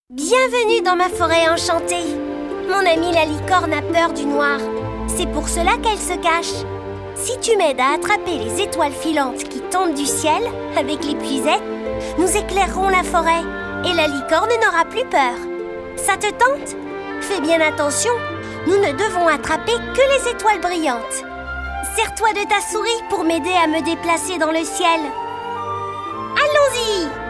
Bienvenue dans ma forêt enchantée. Mon amie la licorne a peur du noir. C'est pour cela qu'elle se cache. Si tu m'aides à attraper les étoiles filantes qui tombent du ciel avec l'épuisette, nous éclairerons la forêt et la licorne n'aura plus peur. Ça te tente? Fais bien attention, nous ne devons attraper que les étoiles brillantes. Sers-toi de ta souris pour m'aider à me déplacer dans le ciel. Allons-y!